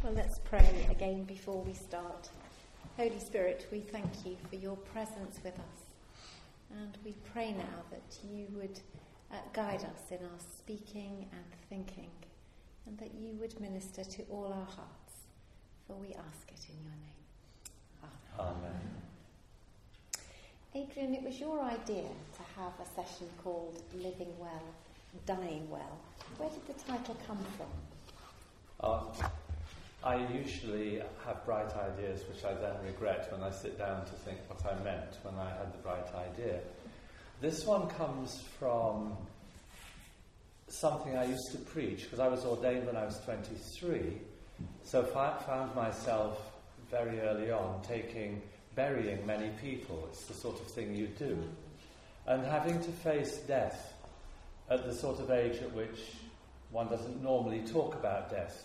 Well, let's pray again before we start. Holy Spirit, we thank you for your presence with us. And we pray now that you would guide us in our speaking and thinking, and that you would minister to all our hearts. For we ask it in your name. Amen. Amen. Adrian, it was your idea to have a session called Living Well, Dying Well. Where did the title come from? I usually have bright ideas which I then regret when I sit down to think what I meant when I had the bright idea. This one comes from something I used to preach, because I was ordained when I was 23, so I found myself very early on burying many people. It's the sort of thing you do. And having to face death at the sort of age at which one doesn't normally talk about death.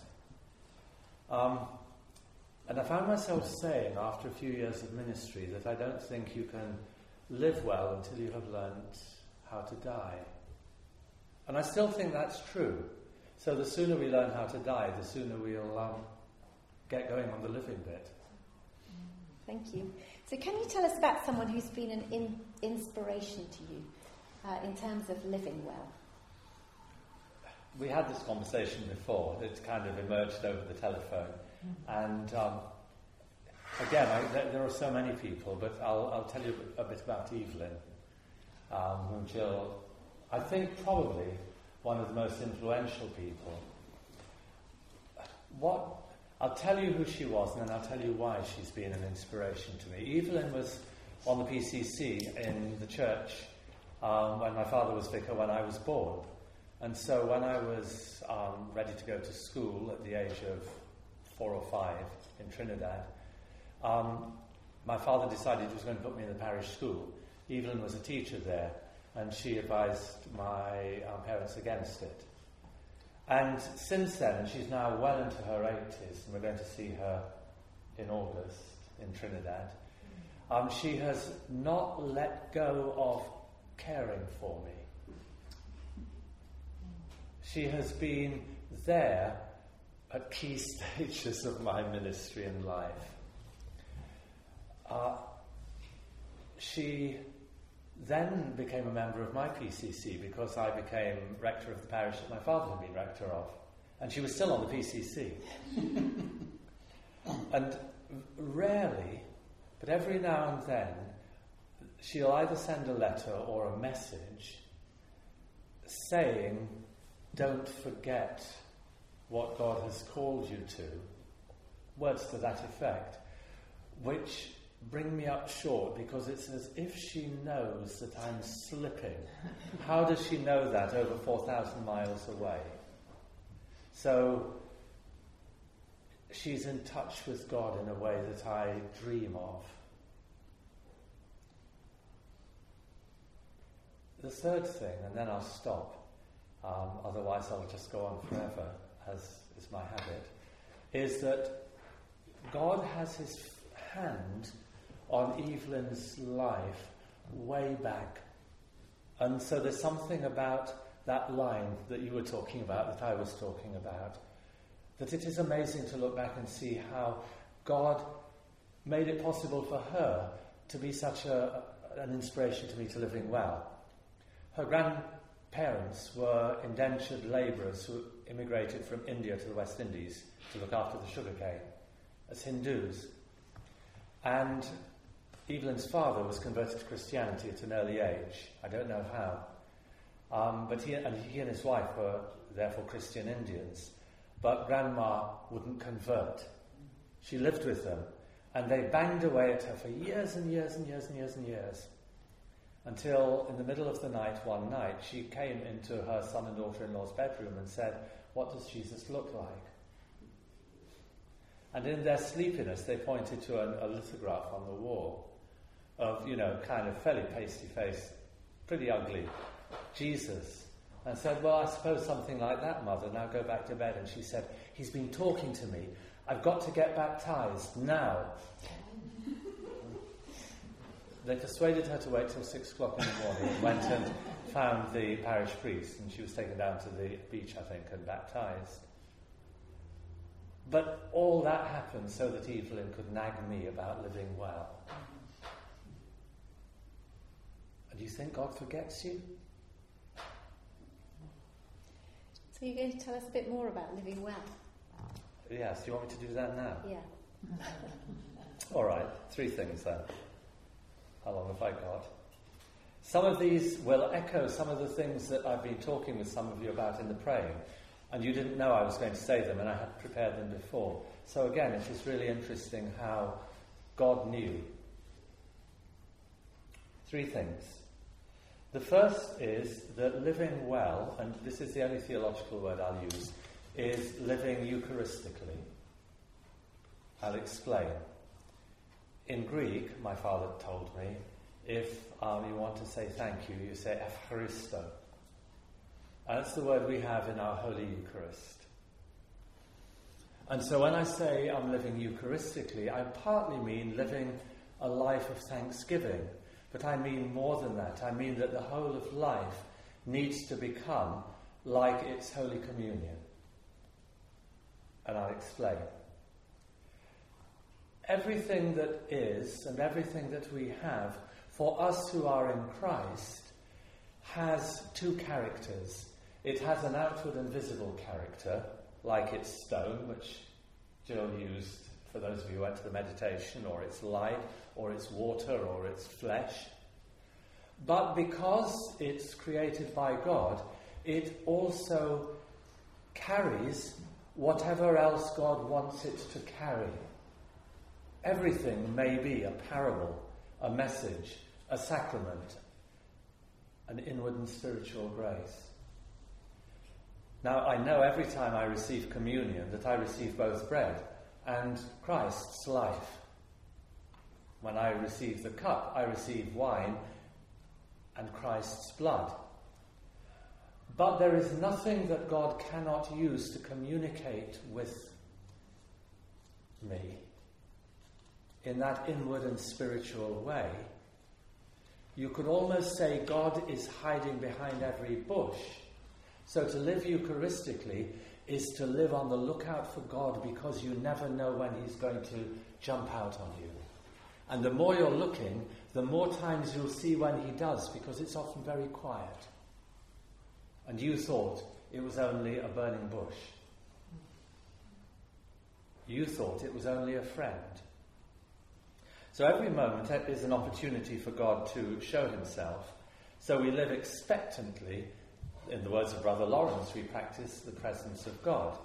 And I found myself saying, after a few years of ministry, that I don't think you can live well until you have learnt how to die. And I still think that's true. So the sooner we learn how to die, the sooner we'll get going on the living bit. Thank you. So can you tell us about someone who's been an inspiration to you in terms of living well? We had this conversation before. It kind of emerged over the telephone. And again, there are so many people, but I'll tell you a bit about Evelyn, whom Jill, I think probably one of the most influential people. I'll tell you who she was, and then I'll tell you why she's been an inspiration to me. Evelyn was on the PCC in the church when my father was vicar when I was born. And so when I was ready to go to school at the age of 4 or 5 in Trinidad, my father decided he was going to put me in the parish school. Evelyn was a teacher there, and she advised my parents against it. And since then, and she's now well into her 80s, and we're going to see her in August in Trinidad, she has not let go of caring for me. She has been there at key stages of my ministry and life. She then became a member of my PCC because I became rector of the parish that my father had been rector of. And she was still on the PCC. And rarely, but every now and then, she'll either send a letter or a message saying, "Don't forget what God has called you to," words to that effect, which bring me up short because it's as if she knows that I'm slipping. How does she know that over 4,000 miles away? So she's in touch with God in a way that I dream of. The third thing, and then I'll stop, otherwise I'll just go on forever, as is my habit, is that God has his hand on Evelyn's life way back. And so there's something about that line that you were talking about, that I was talking about, that it is amazing to look back and see how God made it possible for her to be such an inspiration to me to living well. Her grandparents were indentured labourers who immigrated from India to the West Indies to look after the sugarcane as Hindus. And Evelyn's father was converted to Christianity at an early age. I don't know how. But he and his wife were therefore Christian Indians. But Grandma wouldn't convert. She lived with them. And they banged away at her for years and years and years and years and years. Until in the middle of the night, one night, she came into her son and daughter-in-law's bedroom and said, "What does Jesus look like?" And in their sleepiness, they pointed to a lithograph on the wall of, kind of fairly pasty-faced, pretty ugly Jesus. And said, "Well, I suppose something like that, Mother. Now go back to bed." And she said, "He's been talking to me. I've got to get baptized now." They persuaded her to wait till 6 o'clock in the morning and went and found the parish priest, and she was taken down to the beach, I think, and baptized. But all that happened so that Evelyn could nag me about living well. And do you think God forgets you? So you're going to tell us a bit more about living well? Yes, do you want me to do that now? Yeah. All right, 3 things then. How long have I got? Some of these will echo some of the things that I've been talking with some of you about in the praying, and you didn't know I was going to say them, and I had prepared them before. So again, it is really interesting how God knew. 3 things. The first is that living well, and this is the only theological word I'll use, is living Eucharistically. I'll explain. In Greek, my father told me, if you want to say thank you, you say Eucharisto. And that's the word we have in our Holy Eucharist. And so when I say I'm living Eucharistically, I partly mean living a life of thanksgiving. But I mean more than that. I mean that the whole of life needs to become like its Holy Communion. And I'll explain. Everything that is and everything that we have, for us who are in Christ, has 2 characters. It has an outward and visible character, like its stone, which Jill used for those of you who went to the meditation, or its light, or its water, or its flesh. But because it's created by God, it also carries whatever else God wants it to carry. Everything may be a parable, a message, a sacrament, an inward and spiritual grace. Now, I know every time I receive communion that I receive both bread and Christ's life. When I receive the cup, I receive wine and Christ's blood. But there is nothing that God cannot use to communicate with me in that inward and spiritual way. You could almost say God is hiding behind every bush. So to live Eucharistically is to live on the lookout for God, because you never know when he's going to jump out on you. And the more you're looking, the more times you'll see when he does, because it's often very quiet. And you thought it was only a burning bush. You thought it was only a friend. So every moment is an opportunity for God to show himself. So we live expectantly. In the words of Brother Lawrence, we practice the presence of God.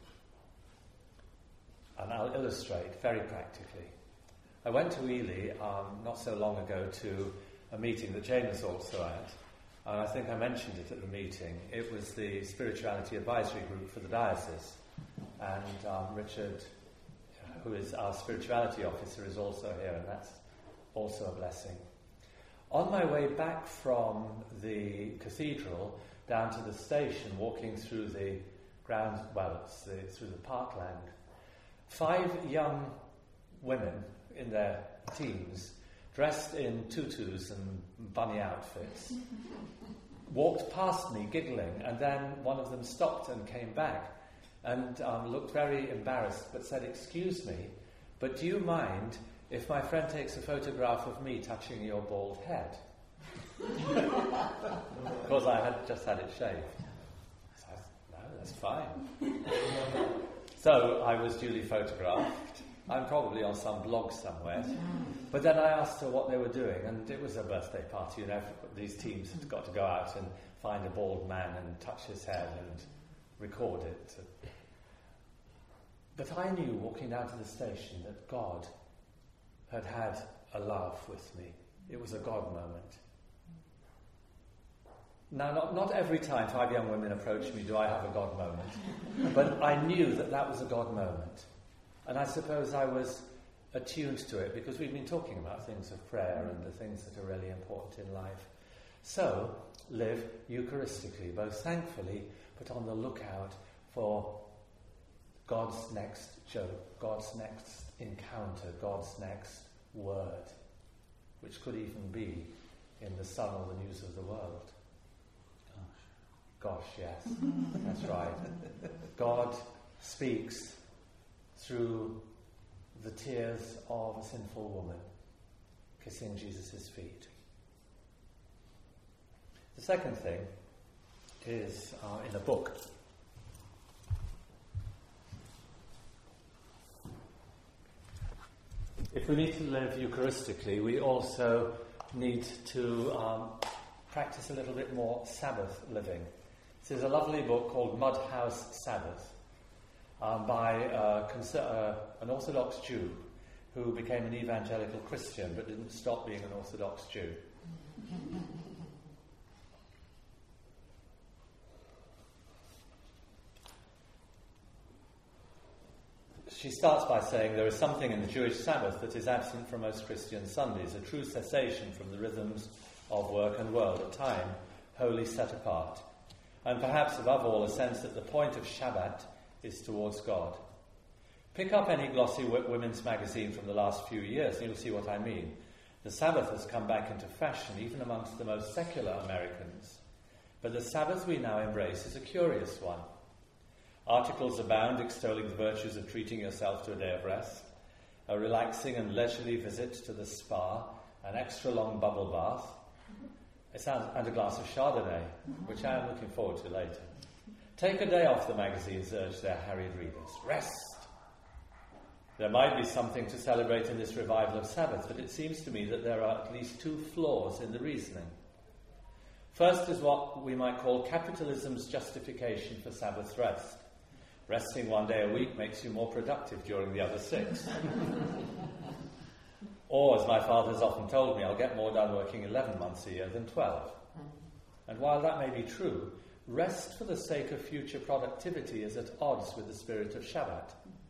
And I'll illustrate very practically. I went to Ely not so long ago to a meeting that Jane was also at. And I think I mentioned it at the meeting. It was the Spirituality Advisory Group for the diocese. And Richard, who is our spirituality officer, is also here, and that's also a blessing. On my way back from the cathedral down to the station, walking through the grounds, through the parkland, 5 young women in their teens, dressed in tutus and bunny outfits, walked past me giggling, and then one of them stopped and came back and looked very embarrassed, but said, "Excuse me, but do you mind if my friend takes a photograph of me touching your bald head?" Because I had just had it shaved. So I said, "No, that's fine." So I was duly photographed. I'm probably on some blog somewhere. But then I asked her what they were doing, and it was a birthday party, and these teams had got to go out and find a bald man and touch his head and record it. But I knew, walking down to the station, that God had had a laugh with me. It was a God moment. Now, not every time 5 young women approach me do I have a God moment, but I knew that that was a God moment. And I suppose I was attuned to it because we've been talking about things of prayer and the things that are really important in life. So, live Eucharistically, both thankfully, but on the lookout for God's next joke, God's next encounter, God's next word, which could even be in the sun or the news of the world. Gosh, yes, that's right. God speaks through the tears of a sinful woman kissing Jesus' feet. The second thing is in a book. If we need to live Eucharistically, we also need to practice a little bit more Sabbath living. This is a lovely book called Mudhouse Sabbath by an Orthodox Jew who became an evangelical Christian but didn't stop being an Orthodox Jew. She starts by saying there is something in the Jewish Sabbath that is absent from most Christian Sundays, a true cessation from the rhythms of work and world, a time wholly set apart. And perhaps above all, a sense that the point of Shabbat is towards God. Pick up any glossy women's magazine from the last few years and you'll see what I mean. The Sabbath has come back into fashion even amongst the most secular Americans. But the Sabbath we now embrace is a curious one. Articles abound extolling the virtues of treating yourself to a day of rest, a relaxing and leisurely visit to the spa, an extra long bubble bath, and a glass of Chardonnay, which I am looking forward to later. Take a day off, the magazines urge their harried readers. Rest! There might be something to celebrate in this revival of Sabbath, but it seems to me that there are at least two flaws in the reasoning. First is what we might call capitalism's justification for Sabbath rest. Resting one day a week makes you more productive during the other 6. Or, as my father has often told me, I'll get more done working 11 months a year than 12. And while that may be true, rest for the sake of future productivity is at odds with the spirit of Shabbat.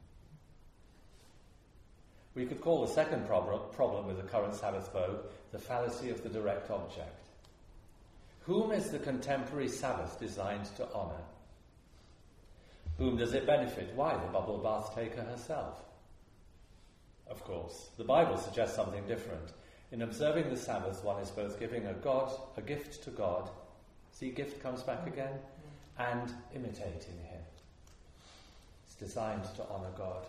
We could call the second problem with the current Sabbath vogue the fallacy of the direct object. Whom is the contemporary Sabbath designed to honour? Whom does it benefit? Why, the bubble bath taker herself? Of course, the Bible suggests something different. In observing the Sabbath, one is both giving a gift to God, see, gift comes back again, and imitating Him. It's designed to honour God.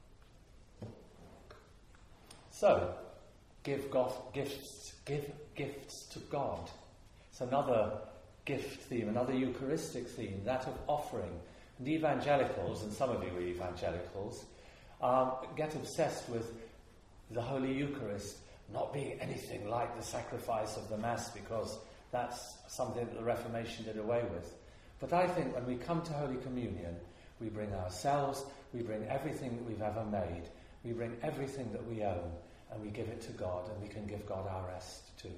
So, give gifts to God. It's another gift theme, another Eucharistic theme, that of offering. And evangelicals, and some of you are evangelicals, get obsessed with the Holy Eucharist not being anything like the sacrifice of the Mass because that's something that the Reformation did away with. But I think when we come to Holy Communion, we bring ourselves, we bring everything that we've ever made, we bring everything that we own, and we give it to God, and we can give God our rest too.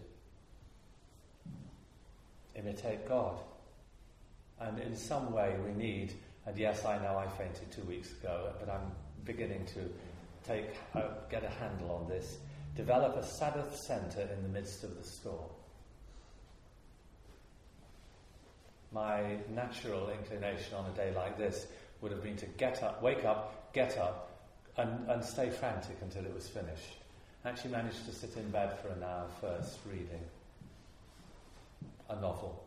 Imitate God. And in some way we need, and yes, I know I fainted 2 weeks ago, but I'm beginning to get a handle on this, develop a Sabbath centre in the midst of the storm. My natural inclination on a day like this would have been to wake up, get up, and stay frantic until it was finished. I actually managed to sit in bed for an hour first, reading a novel.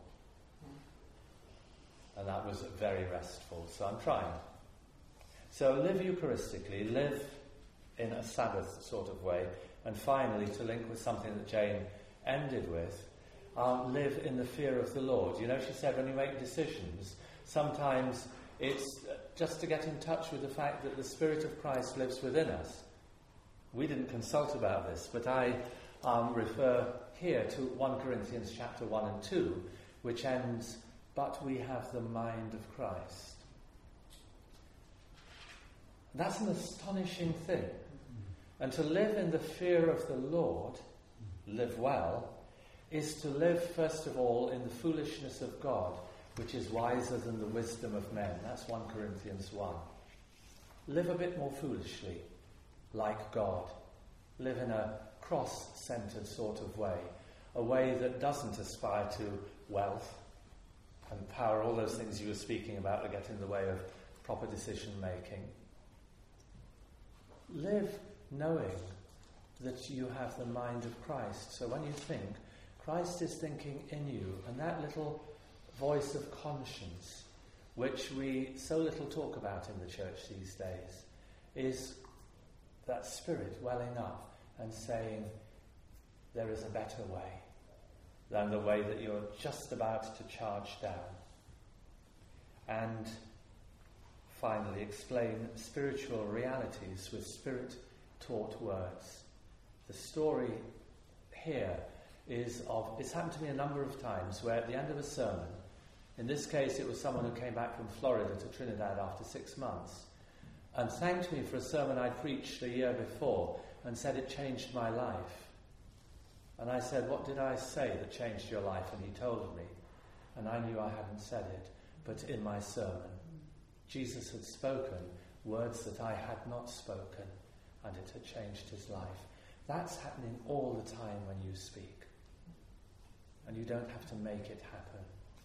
And that was very restful, so I'm trying. So live Eucharistically, live in a Sabbath sort of way, and finally, to link with something that Jane ended with, live in the fear of the Lord. You know, she said when you make decisions, sometimes it's just to get in touch with the fact that the Spirit of Christ lives within us. We didn't consult about this, but I refer here to 1 Corinthians chapter 1 and 2, which ends, "But we have the mind of Christ." That's an astonishing thing. And to live in the fear of the Lord, live well, is to live first of all in the foolishness of God, which is wiser than the wisdom of men. That's 1 Corinthians 1. Live a bit more foolishly, like God. Live in a cross-centred sort of way, a way that doesn't aspire to wealth and power, all those things you were speaking about that get in the way of proper decision-making. Live knowing that you have the mind of Christ. So when you think, Christ is thinking in you, and that little voice of conscience, which we so little talk about in the church these days, is that Spirit welling up and saying, there is a better way than the way that you're just about to charge down. And finally, explain spiritual realities with Spirit-taught words. The story here is it's happened to me a number of times where at the end of a sermon, in this case it was someone who came back from Florida to Trinidad after 6 months and thanked me for a sermon I'd preached a year before and said it changed my life. And I said, what did I say that changed your life? And he told me. And I knew I hadn't said it, but in my sermon, Jesus had spoken words that I had not spoken, and it had changed his life. That's happening all the time when you speak. And you don't have to make it happen.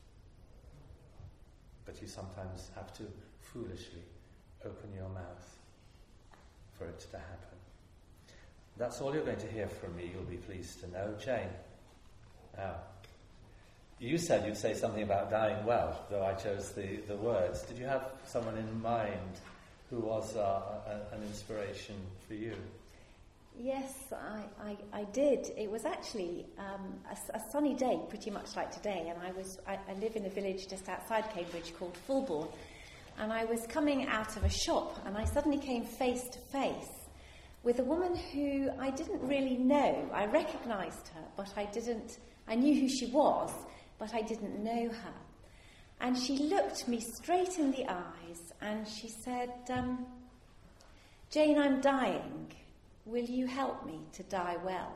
But you sometimes have to foolishly open your mouth for it to happen. That's all you're going to hear from me, you'll be pleased to know. Jane, now, you said you'd say something about dying well, though I chose the words. Did you have someone in mind who was an inspiration for you? Yes, I did. It was actually a sunny day, pretty much like today, and I live in a village just outside Cambridge called Fulbourn, and I was coming out of a shop, and I suddenly came face to face with a woman who I didn't really know. I recognised her, but I knew who she was, but I didn't know her. And she looked me straight in the eyes and she said, Jane, I'm dying. Will you help me to die well?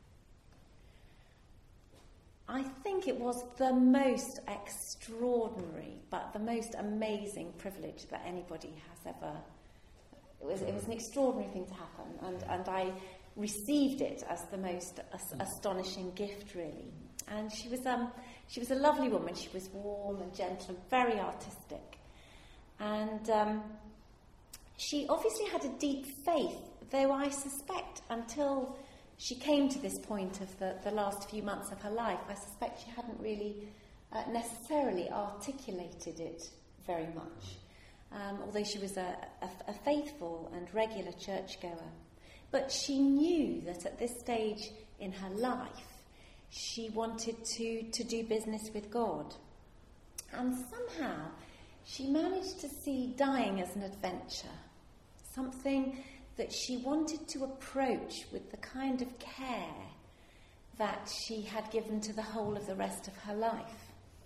I think it was the most extraordinary, but the most amazing privilege that anybody has ever. It was an extraordinary thing to happen, and I received it as the most astonishing gift, really. And she was a lovely woman. She was warm and gentle and very artistic. And she obviously had a deep faith, though I suspect until she came to this point of the last few months of her life, I suspect she hadn't really necessarily articulated it very much. Although she was a faithful and regular churchgoer. But she knew that at this stage in her life, she wanted to do business with God. And somehow, she managed to see dying as an adventure, something that she wanted to approach with the kind of care that she had given to the whole of the rest of her life.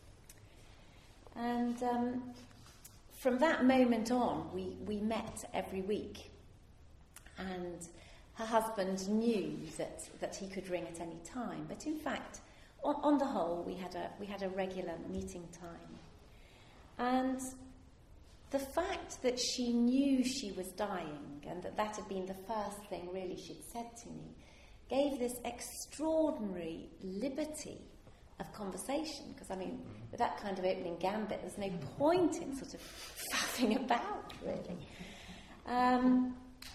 And from that moment on, we met every week, and her husband knew that he could ring at any time. But in fact, on the whole, we had a regular meeting time. And the fact that she knew she was dying, and that had been the first thing really she'd said to me, gave this extraordinary liberty of conversation, because with that kind of opening gambit, there's no point in sort of faffing about, really.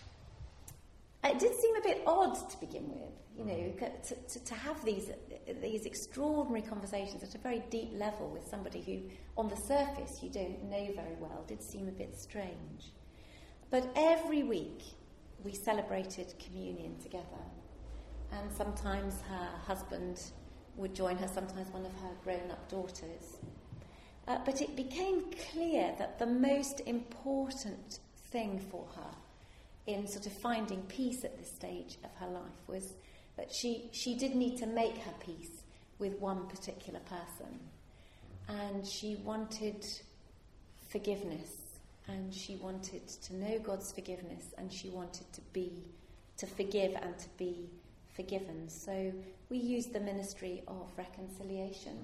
It did seem a bit odd to begin with, to have these extraordinary conversations at a very deep level with somebody who, on the surface, you don't know very well. Did seem a bit strange. But every week we celebrated communion together, and sometimes her husband would join her, sometimes one of her grown-up daughters. But it became clear that the most important thing for her in sort of finding peace at this stage of her life was that she did need to make her peace with one particular person. And she wanted forgiveness, and she wanted to know God's forgiveness, and she wanted to forgive and to be forgiven. So we used the ministry of reconciliation,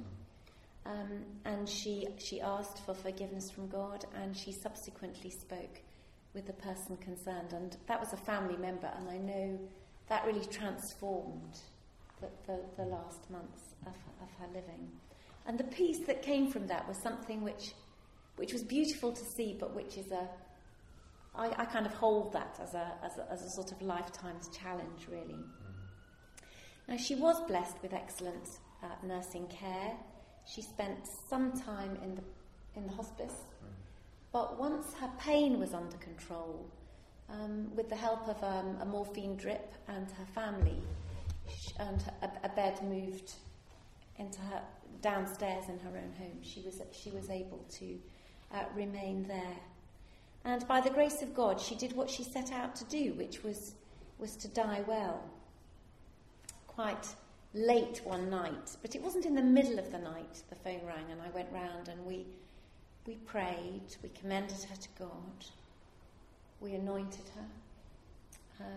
and she asked for forgiveness from God, and she subsequently spoke with the person concerned, and that was a family member, and I know that really transformed the last months of her living. And the peace that came from that was something which was beautiful to see, but which is I kind of hold that as a sort of lifetime's challenge, really. Now, she was blessed with excellent nursing care. She spent some time in the hospice, but once her pain was under control, with the help of a morphine drip and her family, and a bed moved into her downstairs in her own home, she was able to remain there. And by the grace of God, she did what she set out to do, which was to die well. Quite late one night, but it wasn't in the middle of the night, the phone rang, and I went round and we prayed, we commended her to God, we anointed her,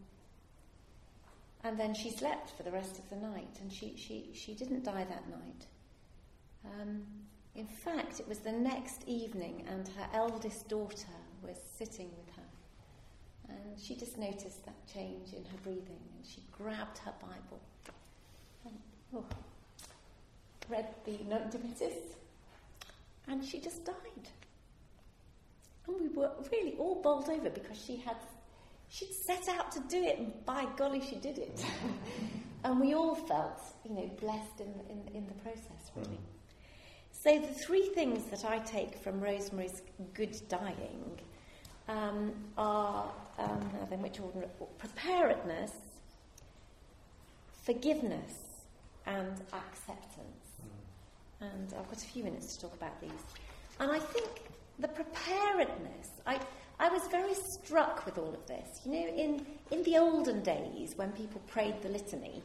and then she slept for the rest of the night, and she didn't die that night. In fact, it was the next evening, and her eldest daughter was sitting with her, and she just noticed that change in her breathing, and she grabbed her Bible and read the Nunc Dimittis, and she just died. And we were really all bowled over because she'd set out to do it, and by golly, she did it. And we all felt, blessed in the process, really. So the three things that I take from Rosemary's good dying are, in which order? Preparedness, forgiveness, and acceptance. And I've got a few minutes to talk about these. And I think the preparedness, I was very struck with all of this. In the olden days, when people prayed the litany,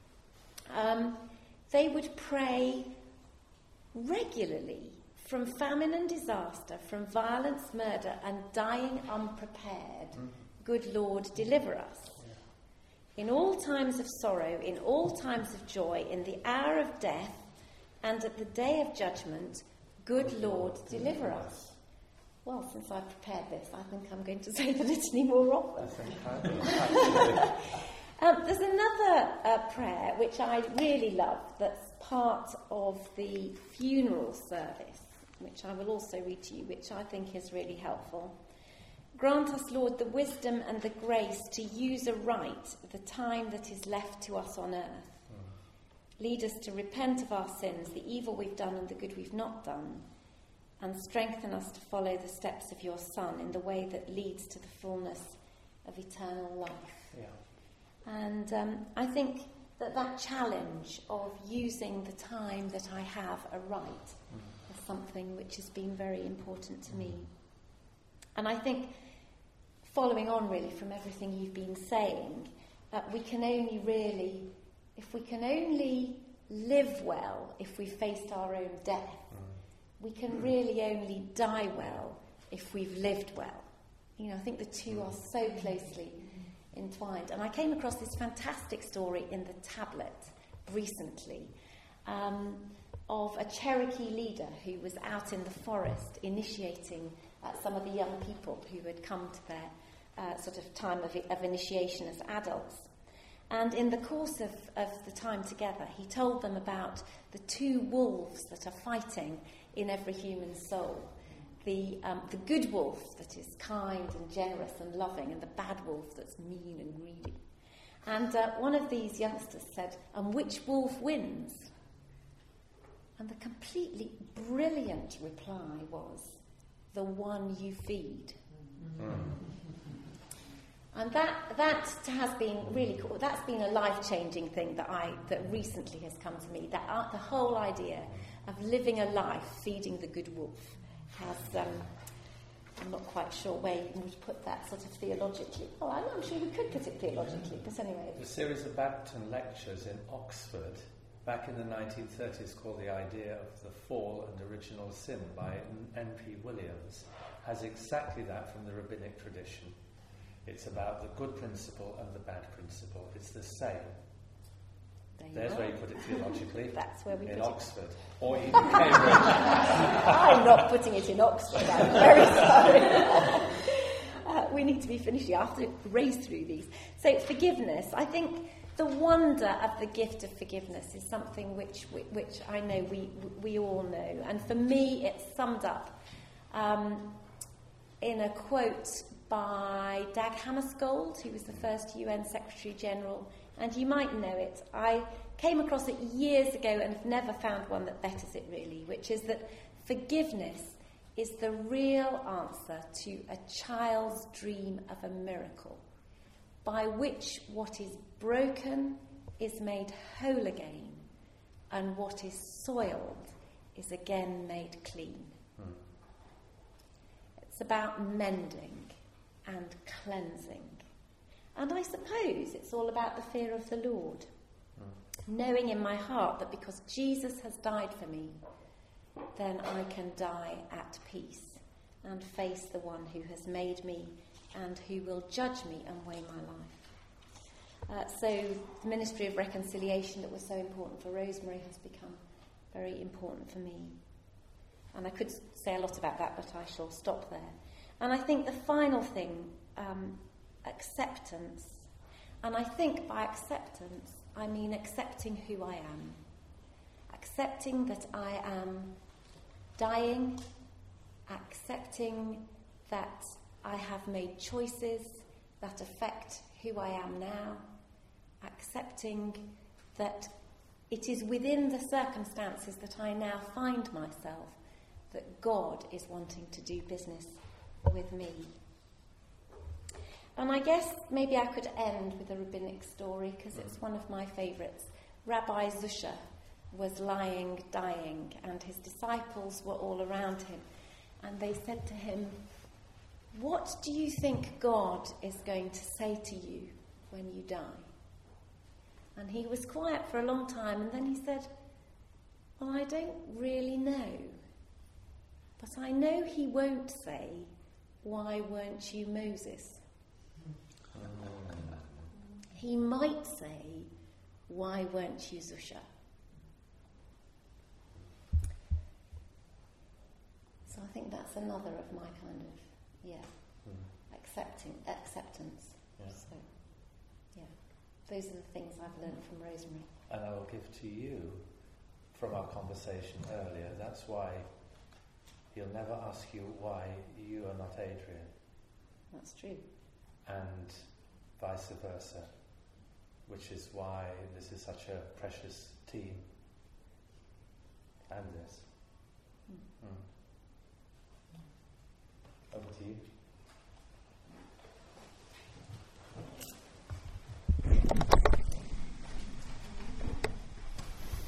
they would pray regularly from famine and disaster, from violence, murder, and dying unprepared. Good Lord, deliver us. In all times of sorrow, in all times of joy, in the hour of death, and at the day of judgment, good Lord, deliver us. Well, since I've prepared this, I think I'm going to say the litany more often. There's another prayer which I really love that's part of the funeral service, which I will also read to you, which I think is really helpful. Grant us, Lord, the wisdom and the grace to use aright the time that is left to us on earth. Lead us to repent of our sins, the evil we've done and the good we've not done, and strengthen us to follow the steps of your Son in the way that leads to the fullness of eternal life. Yeah. And I think that challenge of using the time that I have aright is something which has been very important to me. And I think, following on really from everything you've been saying, we can only live well if we faced our own death. We can really only die well if we've lived well. I think the two are so closely entwined. And I came across this fantastic story in the Tablet recently of a Cherokee leader who was out in the forest initiating some of the young people who had come to their sort of time of initiation as adults. And in the course of the time together, he told them about the two wolves that are fighting in every human soul. The good wolf that is kind and generous and loving, and the bad wolf that's mean and greedy. And one of these youngsters said, "And which wolf wins?" And the completely brilliant reply was, "The one you feed." And that has been really cool. That's been a life-changing thing that recently has come to me. That the whole idea of living a life feeding the good wolf has. I'm not quite sure where you would put that sort of theologically. Oh, I'm sure we could put it theologically, but anyway. The series of Babington lectures in Oxford back in the 1930s called The Idea of the Fall and Original Sin by N.P. Williams has exactly that from the rabbinic tradition. It's about the good principle and the bad principle. It's the same. There's where you put it theologically. That's where we put it. In Oxford. Or even Cambridge. I'm not putting it in Oxford. I'm very sorry. We need to be finishing. I have to race through these. So forgiveness. I think the wonder of the gift of forgiveness is something which I know we all know. And for me, it's summed up in a quote by Dag Hammarskjöld, who was the first UN Secretary General, and you might know it. I came across it years ago and have never found one that betters it really, which is that forgiveness is the real answer to a child's dream of a miracle, by which what is broken is made whole again, and what is soiled is again made clean. It's about mending and cleansing. And I suppose it's all about the fear of the Lord. Knowing in my heart that because Jesus has died for me, then I can die at peace and face the one who has made me and who will judge me and weigh my life. So the ministry of reconciliation that was so important for Rosemary has become very important for me. And I could say a lot about that, but I shall stop there. And I think the final thing, acceptance. And I think by acceptance, I mean accepting who I am. Accepting that I am dying. Accepting that I have made choices that affect who I am now. Accepting that it is within the circumstances that I now find myself that God is wanting to do business with me. And I guess maybe I could end with a rabbinic story because it's one of my favourites. Rabbi Zusha was lying, dying, and his disciples were all around him. And they said to him, "What do you think God is going to say to you when you die?" And he was quiet for a long time, and then he said, "Well, I don't really know. But I know he won't say, 'Why weren't you Moses?' He might say, 'Why weren't you Zusha?'" So I think that's another of my kind of, acceptance. Yeah. So, those are the things I've learned from Rosemary. And I will give to you, from our conversation earlier, that's why he'll never ask you why you are not Adrian. That's true. And vice versa, which is why this is such a precious team. And this.